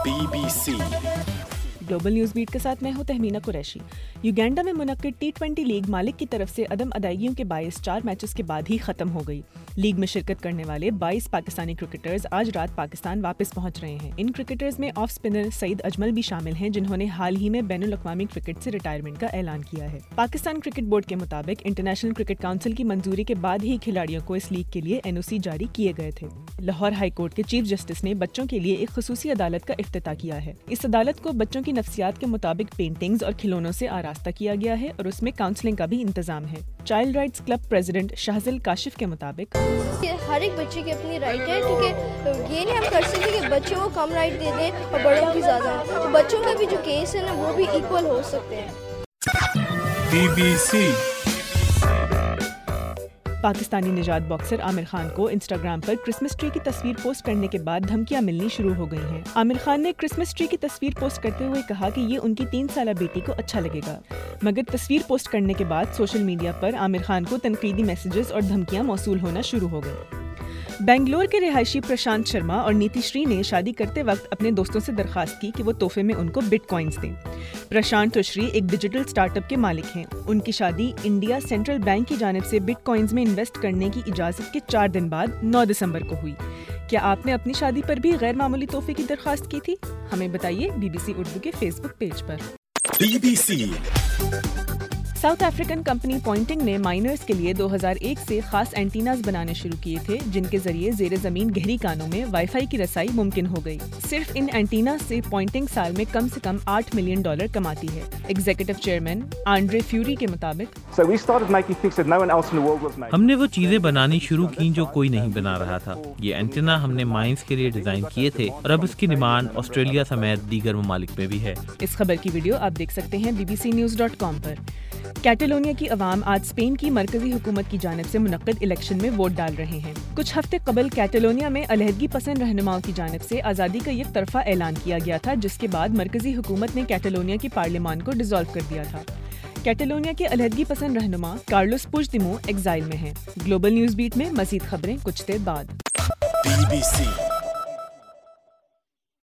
BBC global news beat के साथ मैं हूं तहमीना कुरैशी। युगांडा में मुनक्किद T20 लीग मालिक की तरफ से अदम अदायगियों के बायस 4 मैचेस के बाद ही खत्म हो गई। लीग में शिरकत करने वाले 22 पाकिस्तानी क्रिकेटर्स आज रात पाकिस्तान वापस पहुंच रहे हैं। इन क्रिकेटर्स में ऑफ स्पिनर सईद अजमल भी शामिल हैं, जिन्होंने हाल ही में बैनुल अक़वामी क्रिकेट से रिटायरमेंट का ऐलान किया है। पाकिस्तान क्रिकेट बोर्ड के मुताबिक इंटरनेशनल क्रिकेट काउंसिल की मंजूरी के बाद ही खिलाड़ियों को इस लीग के लिए NOC जारी किए गए थे। लाहौर हाई कोर्ट के चीफ जस्टिस ने बच्चों के लिए एक खुसूसी अदालत का इफ्तिताह किया है। इस अदालत को बच्चों की नफ्सियात के मुताबिक पेंटिंग्स और खिलौनों से आरास्ता किया गया है और उसमें काउंसलिंग का भी इंतजाम है। Child rights club president Shahzil Kashif के मुताबिक हर एक बच्चे की अपनी राइट है, ठीक है। ये नहीं हम कर सकते कि बच्चों को कम राइट दे दें और बड़ों की ज़्यादा। तो बच्चों के भी जो केस है ना वो भी इक्वल हो सकते हैं। BBC पाकिस्तानी निजात बॉक्सर आमिर खान को इंस्टाग्राम पर क्रिसमस ट्री की तस्वीर पोस्ट करने के बाद धमकियां मिलनी शुरू हो गई हैं। आमिर खान ने क्रिसमस ट्री की तस्वीर पोस्ट करते हुए कहा कि ये उनकी 3 साला बेटी को अच्छा लगेगा, मगर तस्वीर पोस्ट करने के बाद सोशल मीडिया पर आमिर खान को तनकीदी मैसेजेस और धमकियां मौसूल होना शुरू हो गई। बेंगलोर के रिहायशी प्रशांत शर्मा और नीति श्री ने शादी करते वक्त अपने दोस्तों से दरखास्त की कि वो तोहफे में उनको बिटकॉइंस दें। प्रशांत और श्री एक डिजिटल स्टार्टअप के मालिक हैं। उनकी शादी इंडिया सेंट्रल बैंक की जानिब से बिटकॉइंस में इन्वेस्ट करने की इजाज़त के 4 दिन बाद 9 दिसंबर को हुई। क्या आपने अपनी शादी पर भी गैर मामूली तोहफे की दरखास्त की थी? हमें बताइए BBC उर्दू के फेसबुक पेज पर। BBC South African company pointing ने माइनर्स के लिए 2001 से खास एंटीनाज बनाने शुरू किए थे, जिनके जरिए ज़ेरे ज़मीन गहरी कानों में वाईफाई की रसाई मुमकिन हो गई। सिर्फ इन एंटीना से पॉइंटिंग साल में कम से कम $8 मिलियन कमाती है। एग्जीक्यूटिव चेयरमैन आंड्रे फ्यूरी के मुताबिक हमने वो चीजें बनानी शुरू की जो कोई नहीं बना रहा था। ये एंटीना हमने माइंस के लिए डिजाइन किए थे और अब इसकी डिमांड ऑस्ट्रेलिया समेत दीगर ममालिक में भी है। इस खबर की वीडियो आप देख सकते हैं bbcnews.com पर। कैटेलोनिया की अवाम आज स्पेन की मरकजी हुकूमत की जानिब से मुनक्किद इलेक्शन में वोट डाल रहे हैं। कुछ हफ्ते कबल कैटेलोनिया में अलहदगी पसंद रहनुमाओं की जानिब से आज़ादी का एक तरफा ऐलान किया गया था, जिसके बाद मरकजी हुकूमत ने कैटेलोनिया की पार्लियामान को डिसॉल्व कर दिया था। कैटेलोनिया के अलहदगी पसंद रहनुमा कार्लोस पुigdemont एग्जाइल में हैं। ग्लोबल न्यूज़ बीट में मज़ीद खबरें कुछ देर बाद। BBC